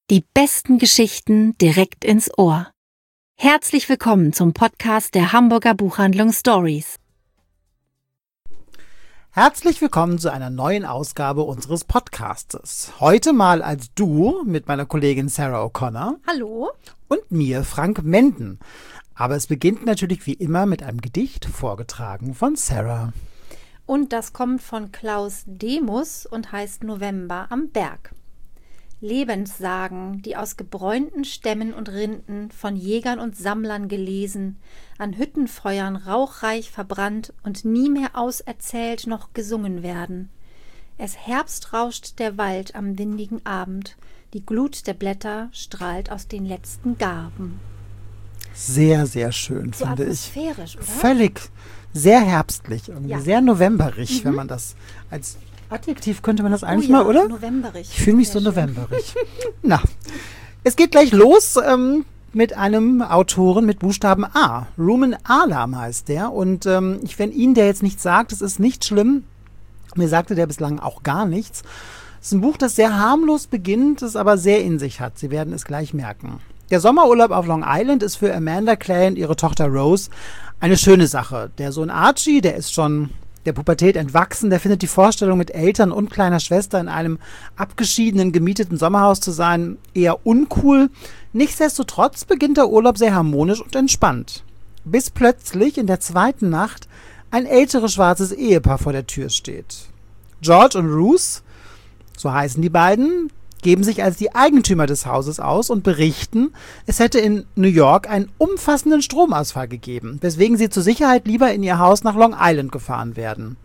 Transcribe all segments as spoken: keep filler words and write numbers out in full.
Die besten Geschichten direkt ins Ohr. Herzlich willkommen zum Podcast der Hamburger Buchhandlung Stories. Herzlich willkommen zu einer neuen Ausgabe unseres Podcastes. Heute mal als Duo mit meiner Kollegin Sarah O'Connor. Hallo. Und mir, Frank Menden. Aber es beginnt natürlich wie immer mit einem Gedicht, vorgetragen von Sarah. Und das kommt von Klaus Demus und heißt November am Berg. Lebenssagen, die aus gebräunten Stämmen und Rinden von Jägern und Sammlern gelesen, an Hüttenfeuern rauchreich verbrannt und nie mehr auserzählt noch gesungen werden. Es Herbst rauscht der Wald am windigen Abend, die Glut der Blätter strahlt aus den letzten Garben. Sehr, sehr schön, so finde ich. Atmosphärisch, oder? Völlig, sehr herbstlich, irgendwie Ja. sehr novemberig, Mhm. wenn man das als Adjektiv könnte man das eigentlich oh ja, mal, oder? Novemberig. Ich fühle mich Sehr so schön. novemberig. Na, es geht gleich los ähm, mit einem Autoren mit Buchstaben A. Rumen Alam heißt der. Und ähm, ich, wenn Ihnen der jetzt nichts sagt, es ist nicht schlimm. Mir sagte der bislang auch gar nichts. Es ist ein Buch, das sehr harmlos beginnt, es aber sehr in sich hat. Sie werden es gleich merken. Der Sommerurlaub auf Long Island ist für Amanda Clay und ihre Tochter Rose eine schöne Sache. Der Sohn Archie, der ist schon der Pubertät entwachsen, der findet die Vorstellung, mit Eltern und kleiner Schwester in einem abgeschiedenen, gemieteten Sommerhaus zu sein, eher uncool. Nichtsdestotrotz beginnt der Urlaub sehr harmonisch und entspannt. Bis plötzlich in der zweiten Nacht ein älteres schwarzes Ehepaar vor der Tür steht. George und Ruth, so heißen die beiden, geben sich als die Eigentümer des Hauses aus und berichten, es hätte in New York einen umfassenden Stromausfall gegeben, weswegen sie zur Sicherheit lieber in ihr Haus nach Long Island gefahren werden.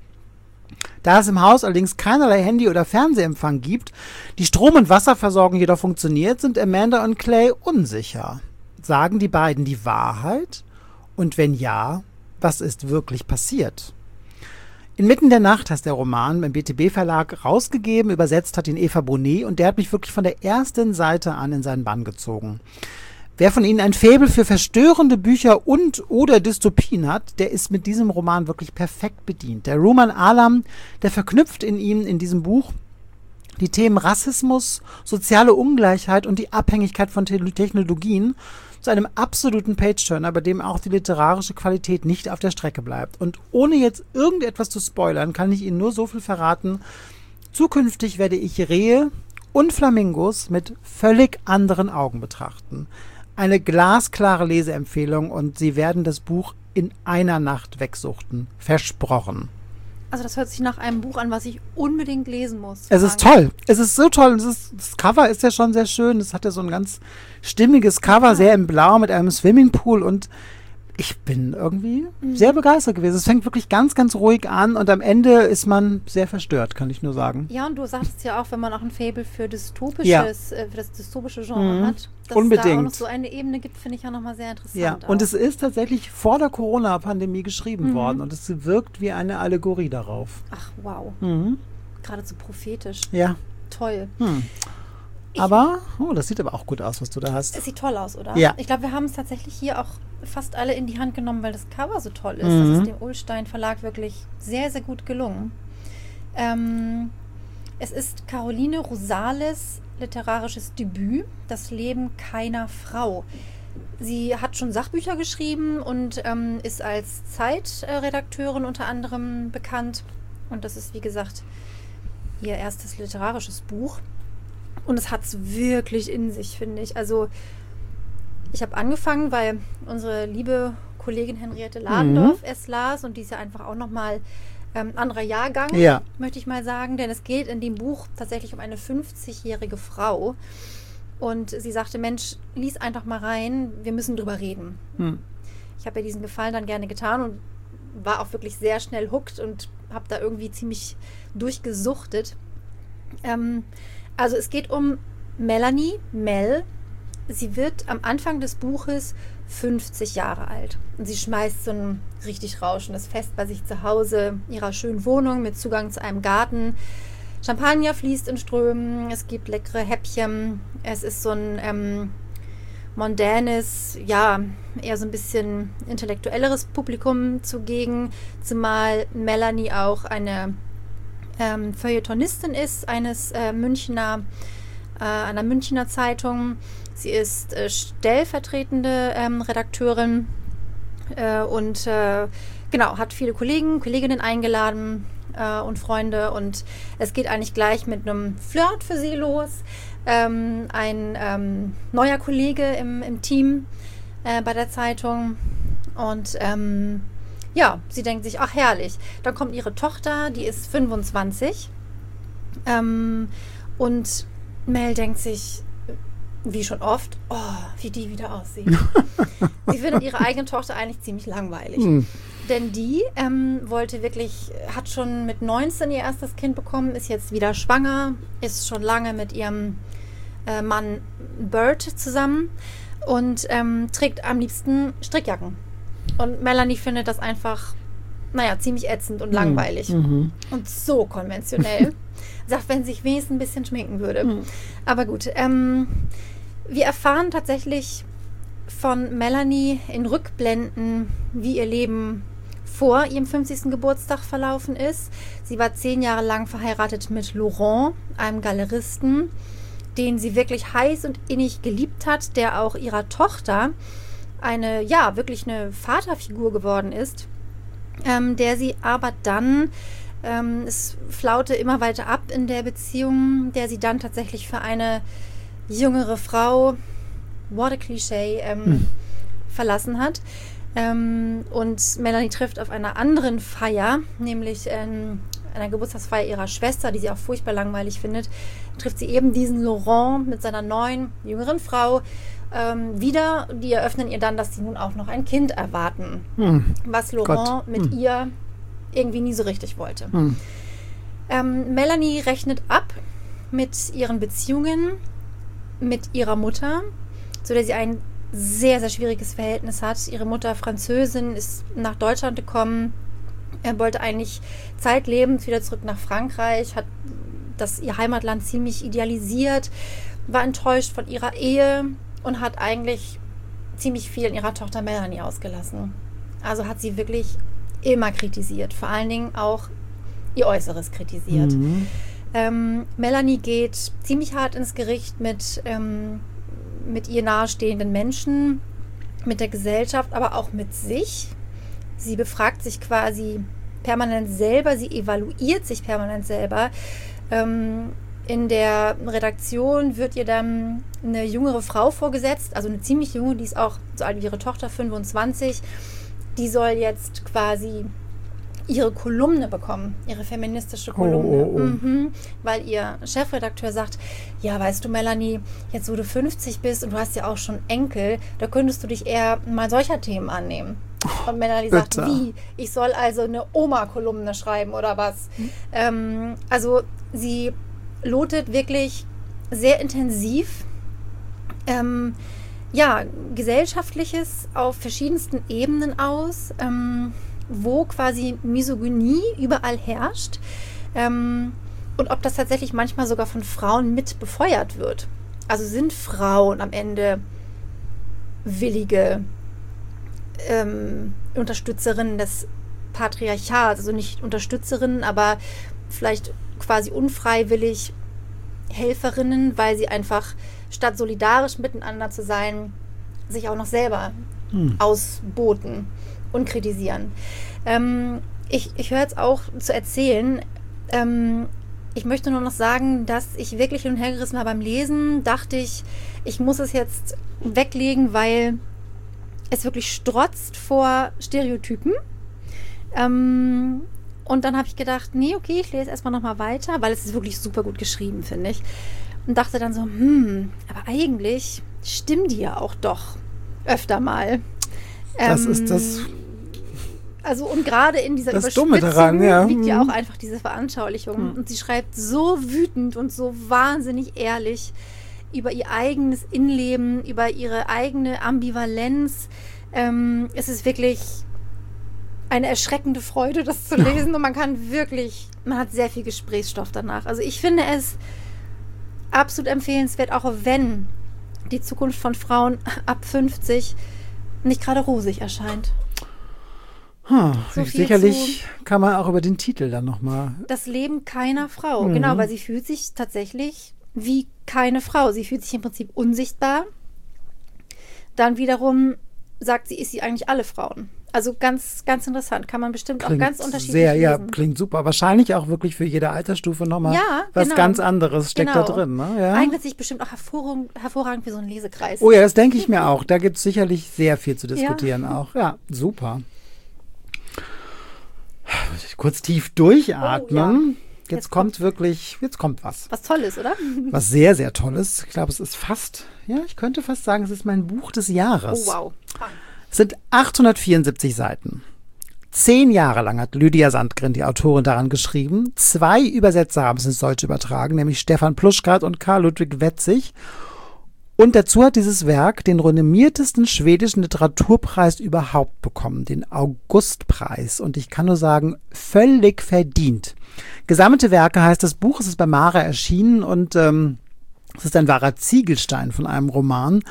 Da es im Haus allerdings keinerlei Handy- oder Fernsehempfang gibt, die Strom- und Wasserversorgung jedoch funktioniert, sind Amanda und Clay unsicher. Sagen die beiden die Wahrheit? Und wenn ja, was ist wirklich passiert? Inmitten der Nacht heißt der Roman beim B T B-Verlag rausgegeben, übersetzt hat ihn Eva Bonet und der hat mich wirklich von der ersten Seite an in seinen Bann gezogen. Wer von Ihnen ein Faible für verstörende Bücher und oder Dystopien hat, der ist mit diesem Roman wirklich perfekt bedient. Der Rumen Alam, der verknüpft in ihm, in diesem Buch, die Themen Rassismus, soziale Ungleichheit und die Abhängigkeit von Te- Technologien zu einem absoluten Page-Turner, bei dem auch die literarische Qualität nicht auf der Strecke bleibt. Und ohne jetzt irgendetwas zu spoilern, kann ich Ihnen nur so viel verraten. Zukünftig werde ich Rehe und Flamingos mit völlig anderen Augen betrachten. Eine glasklare Leseempfehlung und Sie werden das Buch in einer Nacht wegsuchten. Versprochen. Also das hört sich nach einem Buch an, was ich unbedingt lesen muss. Es ist toll. Es ist so toll. Es ist, das Cover ist ja schon sehr schön. Es hat ja so ein ganz stimmiges Cover, Ja. sehr in Blau mit einem Swimmingpool und ich bin irgendwie Mhm. sehr begeistert gewesen. Es fängt wirklich ganz, ganz ruhig an und am Ende ist man sehr verstört, kann ich nur sagen. Ja, und du sagtest ja auch, wenn man auch ein Faible für dystopisches, Ja. äh, für das dystopische Genre Mhm. hat, dass Unbedingt. es da auch noch so eine Ebene gibt, finde ich ja nochmal sehr interessant. Ja, auch. und es ist tatsächlich vor der Corona-Pandemie geschrieben Mhm. worden und es wirkt wie eine Allegorie darauf. Ach, wow. Mhm. Geradezu prophetisch. Ja. Toll. Hm. Aber, oh, das sieht aber auch gut aus, was du da hast. Es sieht toll aus, oder? Ja. Ich glaube, wir haben es tatsächlich hier auch fast alle in die Hand genommen, weil das Cover so toll ist. Mhm. Das ist dem Ullstein Verlag wirklich sehr, sehr gut gelungen. Ähm, es ist Caroline Rosales literarisches Debüt, Das Leben keiner Frau. Sie hat schon Sachbücher geschrieben und ähm, ist als Zeitredakteurin unter anderem bekannt. Und das ist, wie gesagt, ihr erstes literarisches Buch. Und es hat es wirklich in sich, finde ich. Also ich habe angefangen, weil unsere liebe Kollegin Henriette Ladendorf Mhm. es las und die ist ja einfach auch nochmal ähm, anderer Jahrgang, Ja. möchte ich mal sagen. Denn es geht in dem Buch tatsächlich um eine fünfzigjährige Frau. Und sie sagte, Mensch, lies einfach mal rein, wir müssen drüber reden. Hm. Ich habe ihr diesen Gefallen dann gerne getan und war auch wirklich sehr schnell hooked und habe da irgendwie ziemlich durchgesuchtet. Ähm, also es geht um Melanie, Mel. Sie wird am Anfang des Buches fünfzig Jahre alt. Und sie schmeißt so ein richtig rauschendes Fest bei sich zu Hause, ihrer schönen Wohnung mit Zugang zu einem Garten. Champagner fließt in Strömen, es gibt leckere Häppchen. Es ist so ein ähm, mondänes, ja, eher so ein bisschen intellektuelleres Publikum zugegen, zumal Melanie auch eine ähm, Feuilletonistin ist, eines äh, Münchner äh, einer Münchner Zeitung. Sie ist äh, stellvertretende ähm, Redakteurin äh, und äh, genau, hat viele Kollegen, Kolleginnen eingeladen äh, und Freunde. Und es geht eigentlich gleich mit einem Flirt für sie los. Ähm, ein ähm, neuer Kollege im, im Team äh, bei der Zeitung. Und ähm, ja, sie denkt sich, ach herrlich. Dann kommt ihre Tochter, die ist fünfundzwanzig. Ähm, und Mel denkt sich, wie schon oft, oh, wie die wieder aussieht. Sie findet ihre eigene Tochter eigentlich ziemlich langweilig. Mhm. Denn die ähm, wollte wirklich, hat schon mit neunzehn ihr erstes Kind bekommen, ist jetzt wieder schwanger, ist schon lange mit ihrem äh, Mann Bert zusammen und ähm, trägt am liebsten Strickjacken. Und Melanie findet das einfach, naja, ziemlich ätzend und mhm. langweilig. Mhm. Und so konventionell. Sagt, wenn sie sich wenigstens ein bisschen schminken würde. Mhm. Aber gut, ähm, wir erfahren tatsächlich von Melanie in Rückblenden, wie ihr Leben vor ihrem fünfzigsten Geburtstag verlaufen ist. Sie war zehn Jahre lang verheiratet mit Laurent, einem Galeristen, den sie wirklich heiß und innig geliebt hat, der auch ihrer Tochter eine, ja, wirklich eine Vaterfigur geworden ist, ähm, der sie aber dann, ähm, es flaute immer weiter ab in der Beziehung, der sie dann tatsächlich für eine jüngere Frau, what a Klischee, ähm, hm. verlassen hat. Ähm, und Melanie trifft auf einer anderen Feier, nämlich ähm, einer Geburtstagsfeier ihrer Schwester, die sie auch furchtbar langweilig findet, trifft sie eben diesen Laurent mit seiner neuen, jüngeren Frau ähm, wieder. Die eröffnen ihr dann, dass sie nun auch noch ein Kind erwarten, hm. was Laurent Gott. mit hm. ihr irgendwie nie so richtig wollte. Hm. Ähm, Melanie rechnet ab mit ihren Beziehungen mit ihrer Mutter, zu der sie ein sehr, sehr schwieriges Verhältnis hat. Ihre Mutter, Französin, ist nach Deutschland gekommen. Er wollte eigentlich zeitlebens wieder zurück nach Frankreich, hat das ihr Heimatland ziemlich idealisiert, war enttäuscht von ihrer Ehe und hat eigentlich ziemlich viel in ihrer Tochter Melanie ausgelassen. Also hat sie wirklich immer kritisiert, vor allen Dingen auch ihr Äußeres kritisiert. Mhm. Ähm, Melanie geht ziemlich hart ins Gericht mit, ähm, mit ihr nahestehenden Menschen, mit der Gesellschaft, aber auch mit sich. Sie befragt sich quasi permanent selber, sie evaluiert sich permanent selber. Ähm, in der Redaktion wird ihr dann eine jüngere Frau vorgesetzt, also eine ziemlich junge, die ist auch so alt wie ihre Tochter, fünfundzwanzig. Die soll jetzt quasi ihre Kolumne bekommen, ihre feministische Kolumne. Oh, oh, oh. Mhm, weil ihr Chefredakteur sagt, ja, weißt du, Melanie, jetzt wo du fünfzig bist und du hast ja auch schon Enkel, da könntest du dich eher mal solcher Themen annehmen. Und Melanie sagt, Bitte. wie? Ich soll also eine Oma-Kolumne schreiben oder was? Mhm. Ähm, also sie lotet wirklich sehr intensiv ähm, ja, Gesellschaftliches auf verschiedensten Ebenen aus, ähm, wo quasi Misogynie überall herrscht ähm, und ob das tatsächlich manchmal sogar von Frauen mit befeuert wird. Also sind Frauen am Ende willige ähm, Unterstützerinnen des Patriarchats, also nicht Unterstützerinnen, aber vielleicht quasi unfreiwillig Helferinnen, weil sie einfach statt solidarisch miteinander zu sein, sich auch noch selber hm. ausboten und kritisieren. Ähm, ich ich höre jetzt auch zu erzählen, ähm, ich möchte nur noch sagen, dass ich wirklich hin und her gerissen war beim Lesen, dachte ich, ich muss es jetzt weglegen, weil es wirklich strotzt vor Stereotypen. Ähm, und dann habe ich gedacht, nee, okay, ich lese erstmal nochmal weiter, weil es ist wirklich super gut geschrieben, finde ich. Und dachte dann so, hm, aber eigentlich stimmen die ja auch doch öfter mal. Das ähm, ist das... Also und gerade in dieser das Überspitzung Dumme daran, ja. liegt ja auch einfach diese Veranschaulichung. Mhm. Und sie schreibt so wütend und so wahnsinnig ehrlich über ihr eigenes Innenleben, über ihre eigene Ambivalenz. Ähm, es ist wirklich eine erschreckende Freude, das zu lesen. Und man kann wirklich, man hat sehr viel Gesprächsstoff danach. Also ich finde es absolut empfehlenswert, auch wenn die Zukunft von Frauen ab fünfzig nicht gerade rosig erscheint. Hm, so sicherlich kann man auch über den Titel dann nochmal... Das Leben keiner Frau, mhm. genau, weil sie fühlt sich tatsächlich wie keine Frau. Sie fühlt sich im Prinzip unsichtbar. Dann wiederum sagt sie, ist sie eigentlich alle Frauen. Also ganz, ganz interessant. Kann man bestimmt klingt auch ganz unterschiedlich sehr, lesen. Ja, klingt super. Wahrscheinlich auch wirklich für jede Altersstufe nochmal ja, was genau. ganz anderes steckt genau. da drin. Ne? Ja. Eignet sich bestimmt auch hervorragend, hervorragend für so einen Lesekreis. Oh ja, das denke ich mir auch. Da gibt es sicherlich sehr viel zu diskutieren ja. auch. Ja, super. Kurz tief durchatmen. Oh, ja. Jetzt, jetzt kommt wirklich, jetzt kommt was. Was Tolles, oder? Was sehr, sehr Tolles. Ich glaube, es ist fast, ja, ich könnte fast sagen, es ist mein Buch des Jahres. Oh, wow. Es sind achthundertvierundsiebzig Seiten. Zehn Jahre lang hat Lydia Sandgren, die Autorin, daran geschrieben. Zwei Übersetzer haben es ins Deutsche übertragen, nämlich Stefan Pluschkat und Karl Ludwig Wetzig. Und dazu hat dieses Werk den renommiertesten schwedischen Literaturpreis überhaupt bekommen, den Augustpreis. Und ich kann nur sagen, völlig verdient. Gesammelte Werke heißt das Buch, es ist bei Mara erschienen und ähm, es ist ein wahrer Ziegelstein von einem Roman,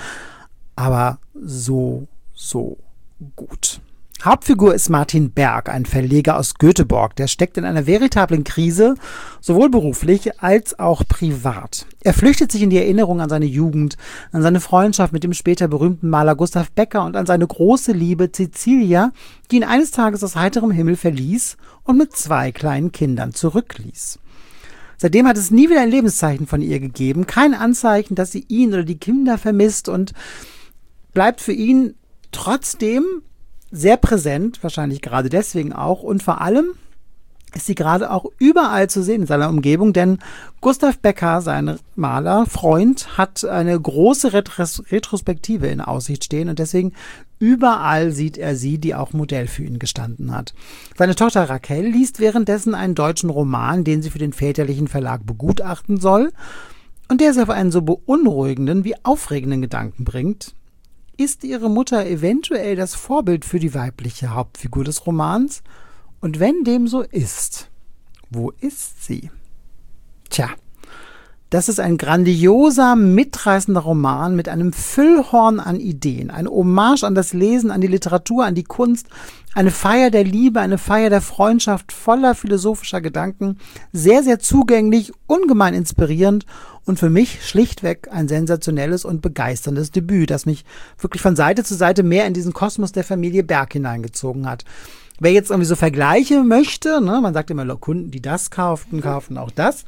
aber so, so gut. Hauptfigur ist Martin Berg, ein Verleger aus Göteborg. Der steckt in einer veritablen Krise, sowohl beruflich als auch privat. Er flüchtet sich in die Erinnerung an seine Jugend, an seine Freundschaft mit dem später berühmten Maler Gustav Becker und an seine große Liebe Cecilia, die ihn eines Tages aus heiterem Himmel verließ und mit zwei kleinen Kindern zurückließ. Seitdem hat es nie wieder ein Lebenszeichen von ihr gegeben, kein Anzeichen, dass sie ihn oder die Kinder vermisst und bleibt für ihn trotzdem sehr präsent, wahrscheinlich gerade deswegen auch. Und vor allem ist sie gerade auch überall zu sehen in seiner Umgebung, denn Gustav Becker, sein Maler, Freund, hat eine große Retros- Retrospektive in Aussicht stehen und deswegen überall sieht er sie, die auch Modell für ihn gestanden hat. Seine Tochter Raquel liest währenddessen einen deutschen Roman, den sie für den väterlichen Verlag begutachten soll und der sie auf einen so beunruhigenden wie aufregenden Gedanken bringt. Ist ihre Mutter eventuell das Vorbild für die weibliche Hauptfigur des Romans? Und wenn dem so ist, wo ist sie? Tja, das ist ein grandioser, mitreißender Roman mit einem Füllhorn an Ideen. Eine Hommage an das Lesen, an die Literatur, an die Kunst. Eine Feier der Liebe, eine Feier der Freundschaft voller philosophischer Gedanken. Sehr, sehr zugänglich, ungemein inspirierend und für mich schlichtweg ein sensationelles und begeisterndes Debüt, das mich wirklich von Seite zu Seite mehr in diesen Kosmos der Familie Berg hineingezogen hat. Wer jetzt irgendwie so Vergleiche möchte, ne, man sagt immer, Kunden, die das kauften, kauften auch das.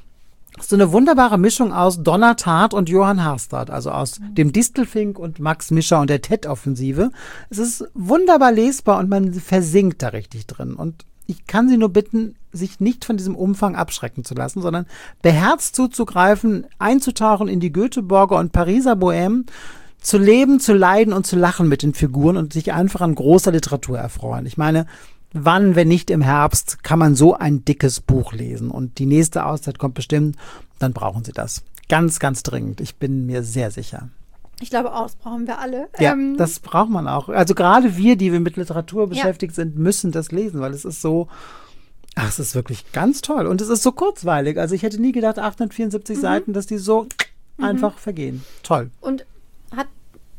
So eine wunderbare Mischung aus Donna Tartt und Johann Harstad, also aus mhm. dem Distelfink und Max Mischer und der T E D-Offensive. Es ist wunderbar lesbar und man versinkt da richtig drin. Und ich kann Sie nur bitten, sich nicht von diesem Umfang abschrecken zu lassen, sondern beherzt zuzugreifen, einzutauchen in die Göteborger und Pariser Bohème, zu leben, zu leiden und zu lachen mit den Figuren und sich einfach an großer Literatur erfreuen. Ich meine, wann, wenn nicht im Herbst, kann man so ein dickes Buch lesen? Und die nächste Auszeit kommt bestimmt, dann brauchen Sie das. Ganz, ganz dringend. Ich bin mir sehr sicher. Ich glaube auch, das brauchen wir alle. Ja, ähm, das braucht man auch. Also gerade wir, die wir mit Literatur beschäftigt ja. sind, müssen das lesen, weil es ist so, ach, es ist wirklich ganz toll. Und es ist so kurzweilig. Also ich hätte nie gedacht, achthundertvierundsiebzig mhm. Seiten, dass die so mhm. einfach vergehen. Toll. Und hat,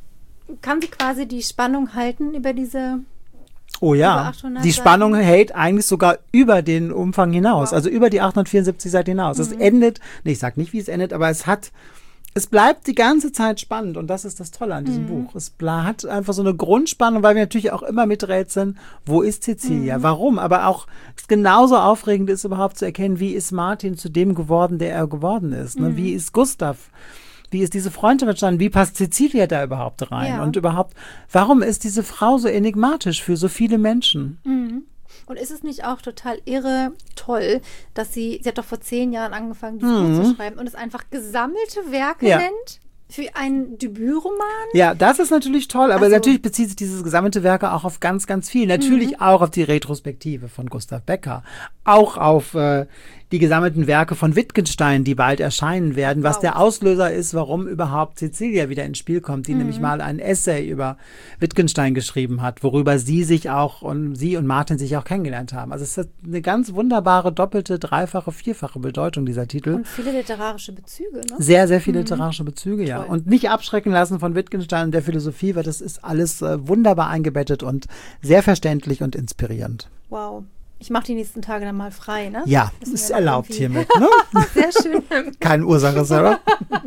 kann sie quasi die Spannung halten über diese... Oh ja, die Spannung Seiten. hält eigentlich sogar über den Umfang hinaus, wow. also über die achthundertvierundsiebzig Seiten hinaus. Mhm. Es endet, nee, ich sag nicht, wie es endet, aber es hat, es bleibt die ganze Zeit spannend und das ist das Tolle an diesem mhm. Buch. Es hat einfach so eine Grundspannung, weil wir natürlich auch immer miträtseln, wo ist Cecilia, mhm. warum, aber auch es genauso aufregend ist überhaupt zu erkennen, wie ist Martin zu dem geworden, der er geworden ist, ne? mhm. wie ist Gustav, wie ist diese Freundschaft entstanden? Wie passt Cecilia da überhaupt rein? Ja. Und überhaupt, warum ist diese Frau so enigmatisch für so viele Menschen? Mhm. Und ist es nicht auch total irre toll, dass sie, sie hat doch vor zehn Jahren angefangen, dieses mhm. Buch zu schreiben und es einfach gesammelte Werke ja. nennt? Für einen Debütroman? Ja, das ist natürlich toll, aber also, natürlich bezieht sich dieses gesammelte Werke auch auf ganz, ganz viel. Natürlich mhm. auch auf die Retrospektive von Gustav Becker, auch auf äh, die gesammelten Werke von Wittgenstein, die bald erscheinen werden, was wow. der Auslöser ist, warum überhaupt Cecilia wieder ins Spiel kommt, die mhm. nämlich mal ein Essay über Wittgenstein geschrieben hat, worüber sie sich auch und sie und Martin sich auch kennengelernt haben. Also es hat eine ganz wunderbare, doppelte, dreifache, vierfache Bedeutung, dieser Titel. Und viele literarische Bezüge, ne? Sehr, sehr viele mhm. literarische Bezüge, ja. Toll. Und nicht abschrecken lassen von Wittgenstein und der Philosophie, weil das ist alles äh, wunderbar eingebettet und sehr verständlich und inspirierend. Wow. Ich mache die nächsten Tage dann mal frei, ne? Ja, das ist ja erlaubt hiermit, ne? Sehr schön. Keine Ursache, Sarah.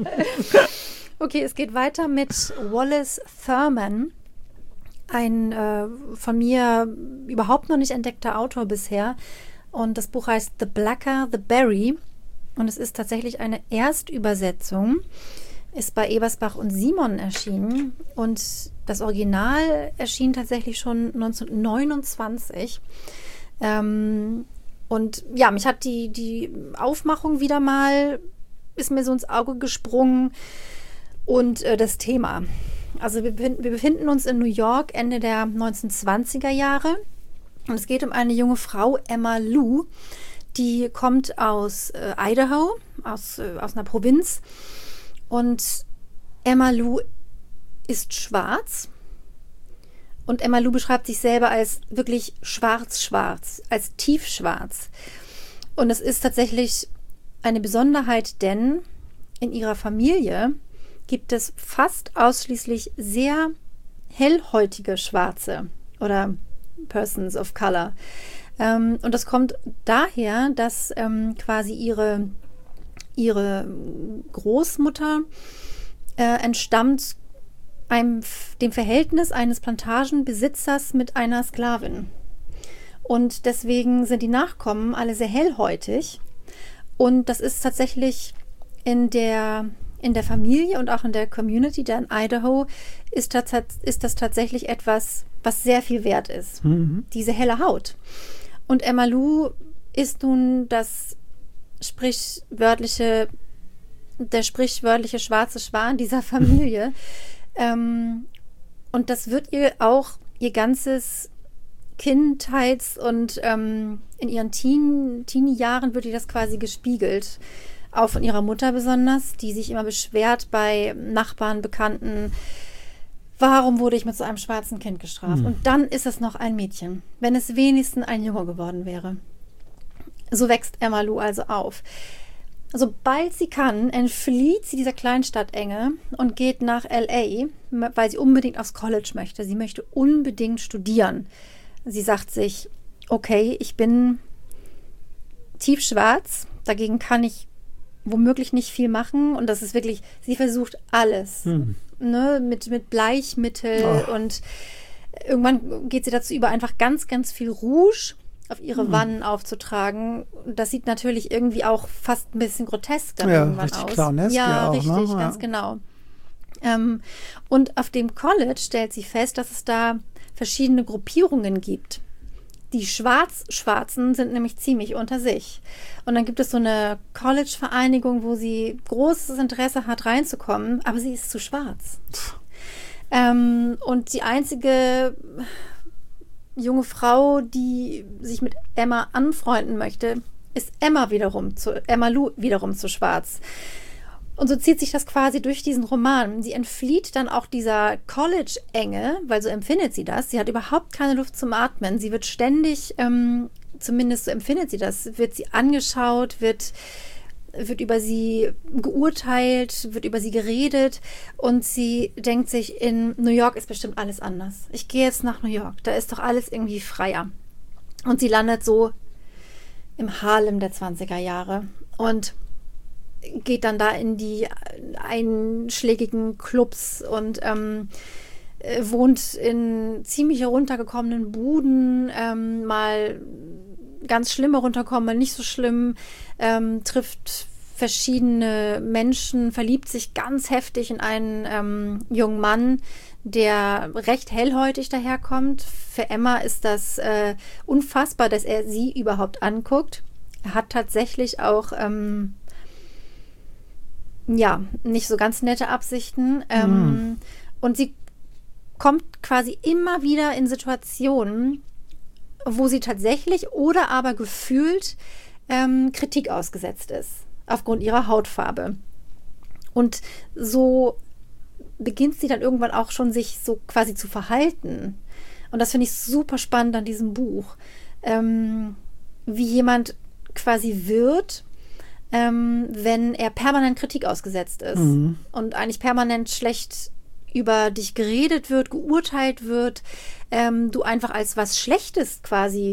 Okay, es geht weiter mit Wallace Thurman. Ein äh, von mir überhaupt noch nicht entdeckter Autor bisher. Und das Buch heißt The Blacker, the Berry. Und es ist tatsächlich eine Erstübersetzung. Ist bei Ebersbach und Simon erschienen. Und das Original erschien tatsächlich schon neunzehnhundertneunundzwanzig. Ähm, und ja, mich hat die, die Aufmachung wieder mal, ist mir so ins Auge gesprungen. Und äh, das Thema. Also wir, wir befinden uns in New York Ende der neunzehnhundertzwanziger Jahre und es geht um eine junge Frau, Emma Lou, die kommt aus äh, Idaho, aus, äh, aus einer Provinz und Emma Lou ist schwarz und Emma Lou beschreibt sich selber als wirklich schwarz-schwarz, als tiefschwarz und es ist tatsächlich eine Besonderheit, denn in ihrer Familie gibt es fast ausschließlich sehr hellhäutige Schwarze oder Persons of Color. Ähm, und das kommt daher, dass ähm, quasi ihre, ihre Großmutter äh, entstammt einem, dem Verhältnis eines Plantagenbesitzers mit einer Sklavin. Und deswegen sind die Nachkommen alle sehr hellhäutig. Und das ist tatsächlich in der In der Familie und auch in der Community da in Idaho ist das, ist das tatsächlich etwas, was sehr viel wert ist. Mhm. Diese helle Haut. Und Emma Lou ist nun das sprichwörtliche, der sprichwörtliche schwarze Schwan dieser Familie. ähm, und das wird ihr auch ihr ganzes Kindheits- und ähm, in ihren Teen, Teenie-Jahren wird ihr das quasi gespiegelt. Auch von ihrer Mutter besonders, die sich immer beschwert bei Nachbarn, Bekannten, warum wurde ich mit so einem schwarzen Kind gestraft? Mhm. Und dann ist es noch ein Mädchen, wenn es wenigstens ein Junge geworden wäre. So wächst Emma Lou also auf. Sobald sie kann, entflieht sie dieser Kleinstadtenge und geht nach L A, weil sie unbedingt aufs College möchte. Sie möchte unbedingt studieren. Sie sagt sich, okay, ich bin tiefschwarz, dagegen kann ich womöglich nicht viel machen und das ist wirklich, sie versucht alles, hm. ne, mit, mit Bleichmittel oh. und irgendwann geht sie dazu über, einfach ganz, ganz viel Rouge auf ihre hm. Wangen aufzutragen. Das sieht natürlich irgendwie auch fast ein bisschen grotesk dann ja, irgendwann richtig aus. Clownesk, ja, ja, auch, richtig, ne? ganz ja. genau. Ähm, und auf dem College stellt sie fest, dass es da verschiedene Gruppierungen gibt. Die Schwarz-Schwarzen sind nämlich ziemlich unter sich. Und dann gibt es so eine College-Vereinigung, wo sie großes Interesse hat, reinzukommen, aber sie ist zu schwarz. Ähm, und die einzige junge Frau, die sich mit Emma anfreunden möchte, ist Emma wiederum zu, Emma Lou wiederum zu schwarz. Und so zieht sich das quasi durch diesen Roman. Sie entflieht dann auch dieser College-Enge, weil so empfindet sie das. Sie hat überhaupt keine Luft zum Atmen. Sie wird ständig, ähm, zumindest so empfindet sie das, wird sie angeschaut, wird, wird über sie geurteilt, wird über sie geredet. Und sie denkt sich, in New York ist bestimmt alles anders. Ich gehe jetzt nach New York, da ist doch alles irgendwie freier. Und sie landet so im Harlem der zwanziger Jahre. Und geht dann da in die einschlägigen Clubs und ähm, wohnt in ziemlich heruntergekommenen Buden, ähm, mal ganz schlimm herunterkommen, mal nicht so schlimm, ähm, trifft verschiedene Menschen, verliebt sich ganz heftig in einen ähm, jungen Mann, der recht hellhäutig daherkommt. Für Emma ist das äh, unfassbar, dass er sie überhaupt anguckt. Er hat tatsächlich auch ähm, ja, nicht so ganz nette Absichten. Ähm, mm. Und sie kommt quasi immer wieder in Situationen, wo sie tatsächlich oder aber gefühlt ähm, Kritik ausgesetzt ist, aufgrund ihrer Hautfarbe. Und so beginnt sie dann irgendwann auch schon, sich so quasi zu verhalten. Und das finde ich super spannend an diesem Buch. Ähm, wie jemand quasi wird, Ähm, wenn er permanent Kritik ausgesetzt ist mhm. und eigentlich permanent schlecht über dich geredet wird, geurteilt wird, ähm, du einfach als was Schlechtes quasi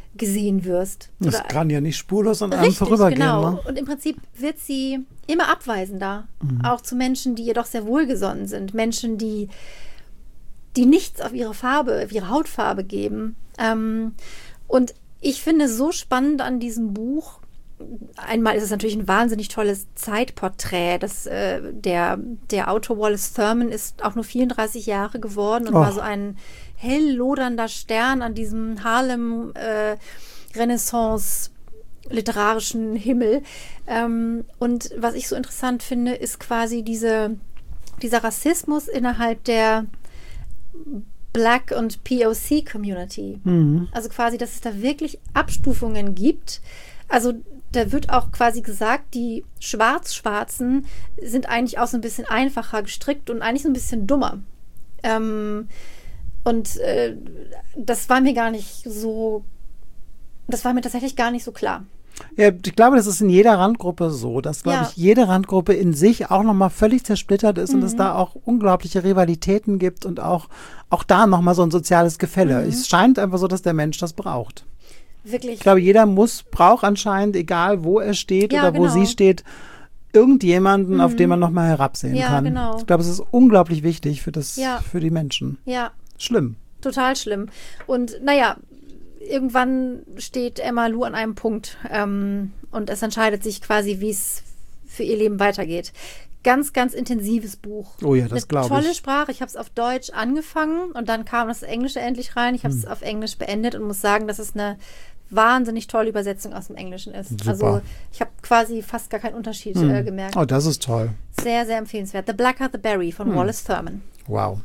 gesehen wirst. Das Oder kann ja nicht spurlos an einem richtig, vorübergehen. genau. Ne? Und im Prinzip wird sie immer abweisender, mhm. auch zu Menschen, die ihr doch sehr wohlgesonnen sind. Menschen, die, die nichts auf ihre Farbe, auf ihre Hautfarbe geben. Ähm, und ich finde so spannend an diesem Buch, einmal ist es natürlich ein wahnsinnig tolles Zeitporträt. Das, äh, der, der Autor Wallace Thurman ist auch nur vierunddreißig Jahre geworden und Och. war so ein hell lodernder Stern an diesem Harlem äh, Renaissance literarischen Himmel. Ähm, und was ich so interessant finde, ist quasi diese, dieser Rassismus innerhalb der Black- und P O C-Community. Mhm. Also quasi, dass es da wirklich Abstufungen gibt. Also da wird auch quasi gesagt, die Schwarz-Schwarzen sind eigentlich auch so ein bisschen einfacher gestrickt und eigentlich so ein bisschen dummer. Ähm, und äh, das war mir gar nicht so, das war mir tatsächlich gar nicht so klar. Ja, ich glaube, das ist in jeder Randgruppe so, dass, glaube Ja. ich, jede Randgruppe in sich auch nochmal völlig zersplittert ist mhm. und es da auch unglaubliche Rivalitäten gibt und auch, auch da nochmal so ein soziales Gefälle. Mhm. Es scheint einfach so, dass der Mensch das braucht. Wirklich. Ich glaube, jeder muss, braucht anscheinend, egal wo er steht Ja, oder wo genau. sie steht, irgendjemanden, Mhm. auf den man nochmal herabsehen Ja, kann. genau. Ich glaube, es ist unglaublich wichtig für, das, Ja. für die Menschen. Ja, Schlimm. total schlimm. Und naja, irgendwann steht Emma Lou an einem Punkt ähm, und es entscheidet sich quasi, wie es für ihr Leben weitergeht. Ganz, ganz intensives Buch. Oh ja, das glaube ich. Eine tolle Sprache. Ich habe es auf Deutsch angefangen und dann kam das Englische endlich rein. Ich habe es hm. auf Englisch beendet und muss sagen, dass es eine wahnsinnig tolle Übersetzung aus dem Englischen ist. Super. Also ich habe quasi fast gar keinen Unterschied hm. äh, gemerkt. Oh, das ist toll. Sehr, sehr empfehlenswert. The Blacker the Berry von hm. Wallace Thurman. Wow.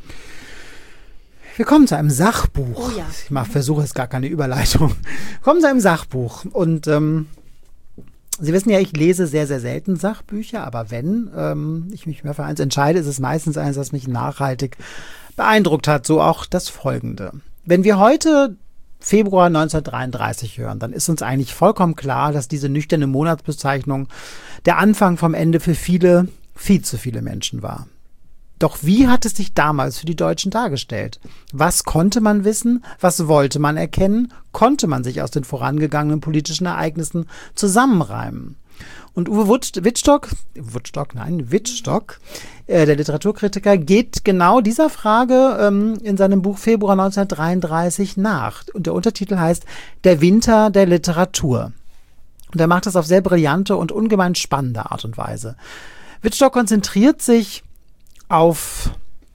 Wir kommen zu einem Sachbuch. Oh ja. Ich mach, versuche jetzt gar keine Überleitung. Wir kommen zu einem Sachbuch. Und ähm, Sie wissen ja, ich lese sehr, sehr selten Sachbücher, aber wenn ähm, ich mich mehr für eins entscheide, ist es meistens eins, das mich nachhaltig beeindruckt hat. So auch das Folgende. Wenn wir heute Februar neunzehnhundertdreiunddreißig hören, dann ist uns eigentlich vollkommen klar, dass diese nüchterne Monatsbezeichnung der Anfang vom Ende für viele, viel zu viele Menschen war. Doch wie hat es sich damals für die Deutschen dargestellt? Was konnte man wissen? Was wollte man erkennen? Konnte man sich aus den vorangegangenen politischen Ereignissen zusammenreimen? Und Uwe Wittstock, Wittstock, nein, Wittstock, äh, der Literaturkritiker, geht genau dieser Frage ähm, in seinem Buch Februar neunzehnhundertdreiunddreißig nach. Und der Untertitel heißt Der Winter der Literatur. Und er macht das auf sehr brillante und ungemein spannende Art und Weise. Wittstock konzentriert sich auf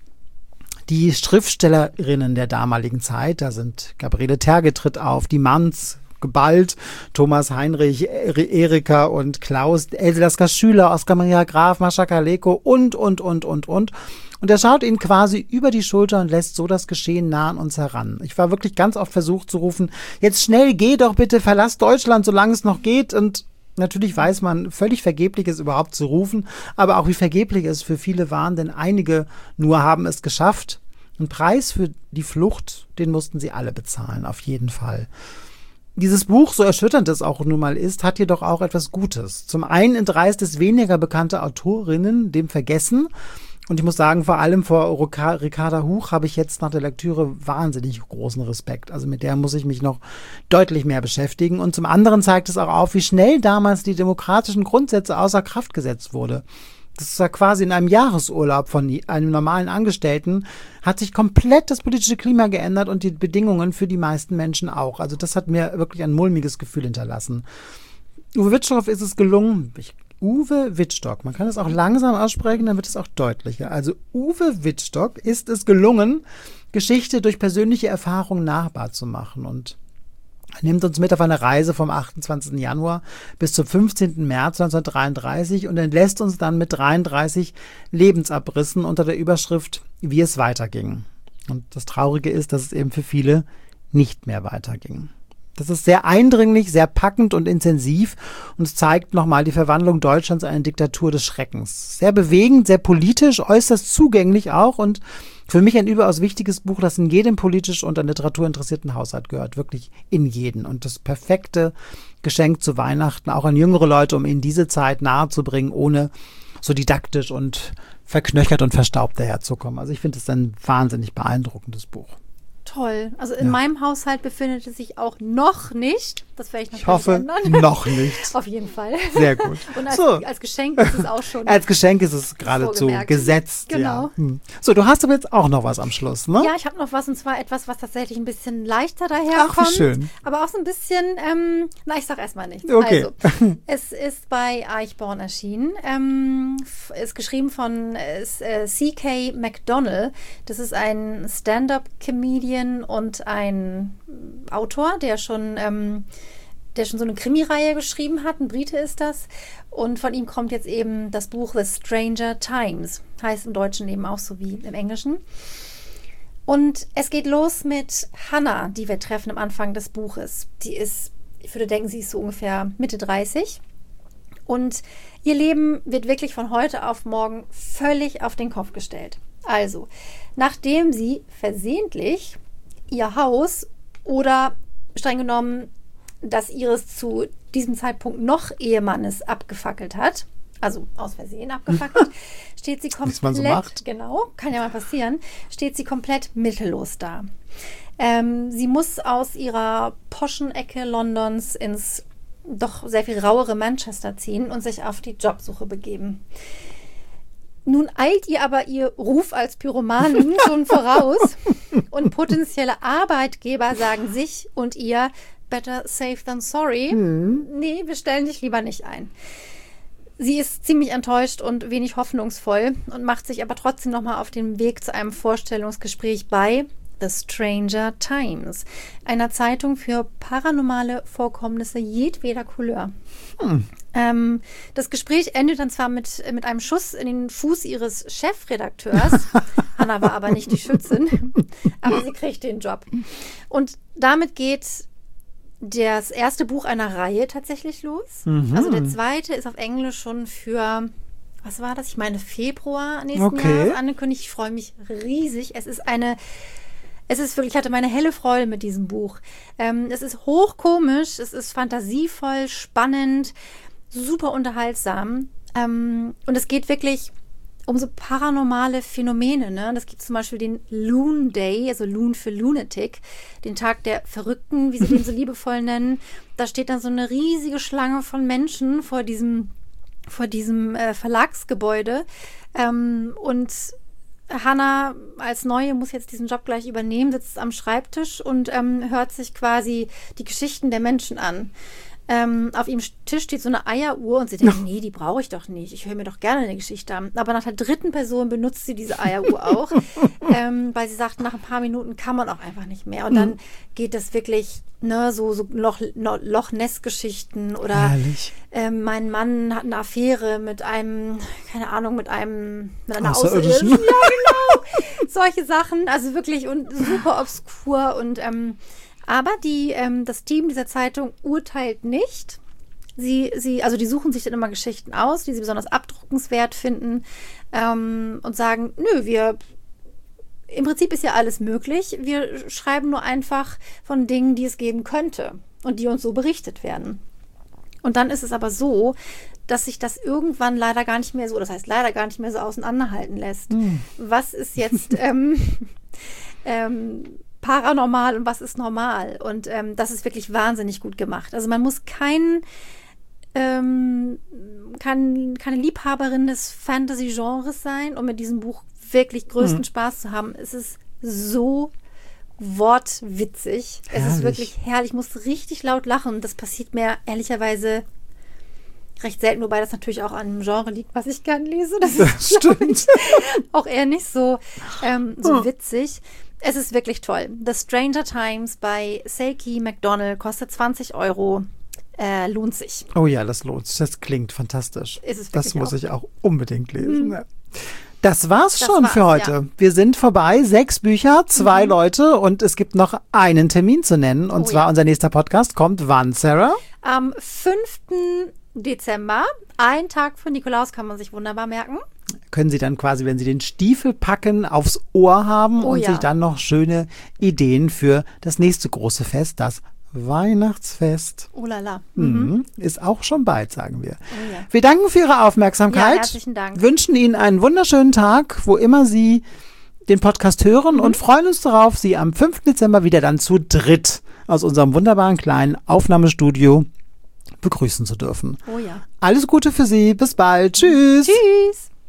die Schriftstellerinnen der damaligen Zeit. Da sind Gabriele Terge tritt auf, die Manns, geballt, Thomas Heinrich, Erika und Klaus, Else Lasker Schüler, Oskar Maria Graf, Mascha Kaleko und, und, und, und, und. Und er schaut ihnen quasi über die Schulter und lässt so das Geschehen nah an uns heran. Ich war wirklich ganz oft versucht zu rufen, jetzt schnell, geh doch bitte, verlass Deutschland, solange es noch geht. Und natürlich weiß man, völlig vergeblich ist überhaupt zu rufen, aber auch wie vergeblich es für viele waren, denn einige nur haben es geschafft. Ein Preis für die Flucht, den mussten sie alle bezahlen, auf jeden Fall. Dieses Buch, so erschütternd es auch nun mal ist, hat jedoch auch etwas Gutes. Zum einen entreißt es weniger bekannte Autorinnen dem Vergessen. Und ich muss sagen, vor allem vor Ricarda Huch habe ich jetzt nach der Lektüre wahnsinnig großen Respekt. Also mit der muss ich mich noch deutlich mehr beschäftigen. Und zum anderen zeigt es auch auf, wie schnell damals die demokratischen Grundsätze außer Kraft gesetzt wurde. Das ist ja quasi in einem Jahresurlaub von einem normalen Angestellten, hat sich komplett das politische Klima geändert und die Bedingungen für die meisten Menschen auch. Also das hat mir wirklich ein mulmiges Gefühl hinterlassen. Uwe Wittstock ist es gelungen, ich Uwe Wittstock, man kann es auch langsam aussprechen, dann wird es auch deutlicher. Also Uwe Wittstock ist es gelungen, Geschichte durch persönliche Erfahrung nahbar zu machen. Und er nimmt uns mit auf eine Reise vom achtundzwanzigsten Januar bis zum fünfzehnten März neunzehnhundertdreiunddreißig und entlässt uns dann mit dreiunddreißig Lebensabrissen unter der Überschrift, wie es weiterging. Und das Traurige ist, dass es eben für viele nicht mehr weiterging. Das ist sehr eindringlich, sehr packend und intensiv und es zeigt nochmal die Verwandlung Deutschlands in eine Diktatur des Schreckens. Sehr bewegend, sehr politisch, äußerst zugänglich auch und für mich ein überaus wichtiges Buch, das in jedem politisch und an Literatur interessierten Haushalt gehört. Wirklich in jeden. Und das perfekte Geschenk zu Weihnachten, auch an jüngere Leute, um ihnen diese Zeit nahezubringen, ohne so didaktisch und verknöchert und verstaubt daherzukommen. Also ich finde es ein wahnsinnig beeindruckendes Buch. Toll. Also in Ja. meinem Haushalt befindet es sich auch noch nicht. Das werde ich natürlich Ich hoffe, ändern. noch nicht. Auf jeden Fall. Sehr gut. Und als, So. als Geschenk ist es auch schon. Als Geschenk ist es geradezu vorgemerkt. gesetzt. Genau. Ja. Hm. So, du hast aber jetzt auch noch was am Schluss, ne? Ja, ich habe noch was, und zwar etwas, was tatsächlich ein bisschen leichter daherkommt. Ach, wie schön. Aber auch so ein bisschen, ähm, na, ich sag erstmal nichts. Okay. Also, es ist bei Eichborn erschienen. Ähm, f- ist geschrieben von äh, S- äh, C K McDonnell. Das ist ein Stand-up-Comedian und ein Autor, der schon, ähm, der schon so eine Krimireihe geschrieben hat. Ein Brite ist das. Und von ihm kommt jetzt eben das Buch The Stranger Times. Heißt im Deutschen eben auch so wie im Englischen. Und es geht los mit Hannah, die wir treffen am Anfang des Buches. Die ist, ich würde denken, sie ist so ungefähr Mitte dreißig. Und ihr Leben wird wirklich von heute auf morgen völlig auf den Kopf gestellt. Also, nachdem sie versehentlich ihr Haus oder streng genommen das ihres zu diesem Zeitpunkt noch Ehemannes abgefackelt hat, also aus Versehen abgefackelt, steht sie komplett, man so macht. genau, kann ja mal passieren, steht sie komplett mittellos da. Ähm, sie muss aus ihrer poschen Ecke Londons ins doch sehr viel rauere Manchester ziehen und sich auf die Jobsuche begeben. Nun eilt ihr aber ihr Ruf als Pyromanin schon voraus und potenzielle Arbeitgeber sagen sich und ihr, better safe than sorry. Nee, wir stellen dich lieber nicht ein. Sie ist ziemlich enttäuscht und wenig hoffnungsvoll und macht sich aber trotzdem nochmal auf den Weg zu einem Vorstellungsgespräch bei The Stranger Times, einer Zeitung für paranormale Vorkommnisse jedweder Couleur. Hm. Ähm, das Gespräch endet dann zwar mit, mit einem Schuss in den Fuß ihres Chefredakteurs. Hannah war aber nicht die Schützin, aber sie kriegt den Job. Und damit geht das erste Buch einer Reihe tatsächlich los. Mhm. Also der zweite ist auf Englisch schon für, was war das? Ich meine Februar nächsten Okay. Jahres angekündigt. Ich freue mich riesig. Es ist eine, es ist wirklich, ich hatte meine helle Freude mit diesem Buch. Ähm, es ist hochkomisch, es ist fantasievoll, spannend, super unterhaltsam. Ähm, und es geht wirklich um so paranormale Phänomene. Ne? Das gibt zum Beispiel den Loon Day, also Loon für Lunatic, den Tag der Verrückten, wie sie den so liebevoll nennen. Da steht dann so eine riesige Schlange von Menschen vor diesem, vor diesem äh, Verlagsgebäude. Ähm, und Hannah als Neue muss jetzt diesen Job gleich übernehmen, sitzt am Schreibtisch und ähm, hört sich quasi die Geschichten der Menschen an. Ähm, auf ihrem Tisch steht so eine Eieruhr und sie denkt, nee, die brauche ich doch nicht. Ich höre mir doch gerne eine Geschichte an. Aber nach der dritten Person benutzt sie diese Eieruhr auch, ähm, weil sie sagt, nach ein paar Minuten kann man auch einfach nicht mehr. Und dann geht das wirklich, ne, so, so Loch, Loch Ness-Geschichten oder ähm, mein Mann hat eine Affäre mit einem, keine Ahnung, mit einem, mit einer Außerirdischen. Ja, genau. Solche Sachen, also wirklich und super obskur und ähm, aber die, ähm, das Team dieser Zeitung urteilt nicht. Sie, sie, also die suchen sich dann immer Geschichten aus, die sie besonders abdruckenswert finden ähm, und sagen, nö, wir, im Prinzip ist ja alles möglich. Wir schreiben nur einfach von Dingen, die es geben könnte und die uns so berichtet werden. Und dann ist es aber so, dass sich das irgendwann leider gar nicht mehr so, das heißt leider gar nicht mehr so auseinanderhalten lässt. Mhm. Was ist jetzt ähm, ähm, paranormal und was ist normal? Und ähm, das ist wirklich wahnsinnig gut gemacht. Also man muss kein, ähm, kein, keine Liebhaberin des Fantasy-Genres sein, um mit diesem Buch wirklich größten mhm. Spaß zu haben. Es ist so wortwitzig. Herrlich. Es ist wirklich herrlich. Ich muss richtig laut lachen. Das passiert mir ehrlicherweise recht selten, wobei das natürlich auch an einem Genre liegt, was ich gern lese. Das ist, stimmt. auch eher nicht so, ähm, so oh. witzig. Es ist wirklich toll. The Stranger Times bei C K McDonnell kostet zwanzig Euro. Äh, lohnt sich. Oh ja, das lohnt sich. Das klingt fantastisch. Ist es das muss auch. ich auch unbedingt lesen. Mhm. Das war's das schon war's, für heute. Ja. Wir sind vorbei. Sechs Bücher, zwei mhm. Leute und es gibt noch einen Termin zu nennen. Und oh, zwar ja. unser nächster Podcast kommt wann, Sarah? Am fünften Dezember. Ein Tag für Nikolaus kann man sich wunderbar merken. Können Sie dann quasi, wenn Sie den Stiefel packen, aufs Ohr haben oh, und ja. sich dann noch schöne Ideen für das nächste große Fest, das Weihnachtsfest. Oh la la. Mhm. Ist auch schon bald, sagen wir. Oh, ja. Wir danken für Ihre Aufmerksamkeit. Ja, herzlichen Dank. Wünschen Ihnen einen wunderschönen Tag, wo immer Sie den Podcast hören Mhm. und freuen uns darauf, Sie am fünften Dezember wieder dann zu dritt aus unserem wunderbaren kleinen Aufnahmestudio begrüßen zu dürfen. Oh ja. Alles Gute für Sie. Bis bald. Tschüss. Tschüss.